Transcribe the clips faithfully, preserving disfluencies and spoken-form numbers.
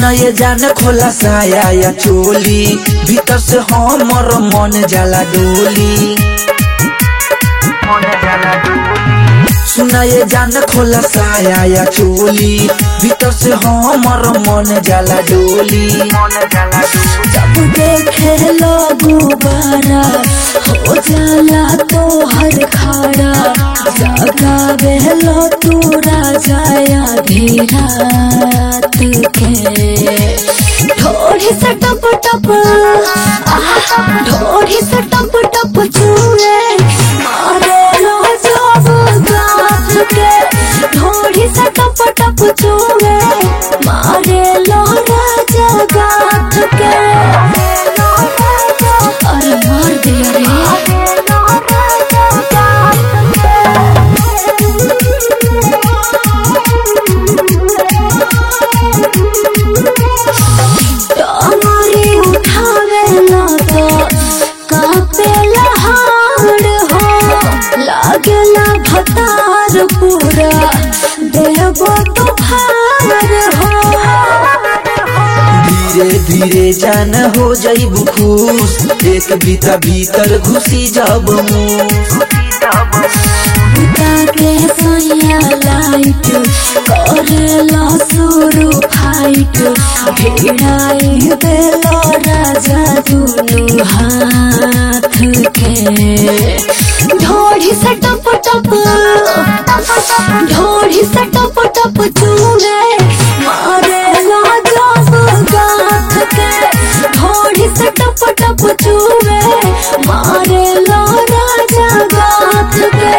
सुना ये जान खोला साया या चोली, भीतर से हमर मन जाला डोली। सुना ये जान खोला साया या चोली, भीतर से हमर मन जाला डोली। जब देखे लोगो बारा हो जाला तो हर खाड़ा, जगावे लो तू राजाया घेरात के। ढोढ़ी से टप टप ढोढ़ी से टप टप चूहे मारे लो जब गाथ के। ढोढ़ी से टप टप चूहे मारे लो राजा गाथ के। अरे मार दिया रे। टांगरी उठावे ला तो कापेला हाड़ हो, लागेला भतार पूरा देवो तो भार हो। धीरे धीरे जान हो जाइबू खुश, एक बीता भीतर घुसी जब मुँह। के सैया लाइट करेला शुरू फाइट, भिड़ाई देलो राजा दुनु हाथ के। ढोढ़ी से टप टप ढोढ़ी से टप टप चूहे मारे ला जब गाथ के। ढोढ़ी से टप टप चूहे मारे ला राजा गाथ के।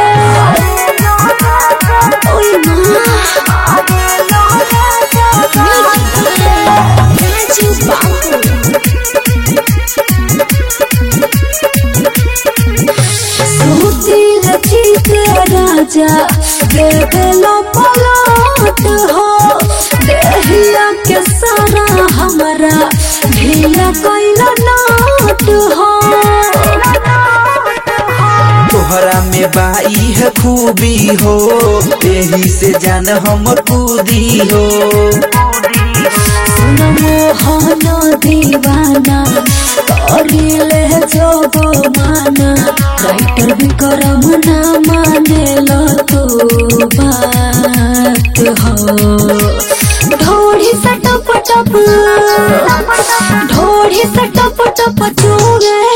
राजा देवेलो पलट हो, देहिया के सारा हमारा ढीला कोइला नाट हो। तोहरा में बाई है खूबी हो, यही से जान हम कूदी हो। मोहन दीवाना करिले जोग माना, राइटर विक्रम ना माने लो तो बात हो। ढोढ़ी से टप टप ढोढ़ी से टप टप चूहे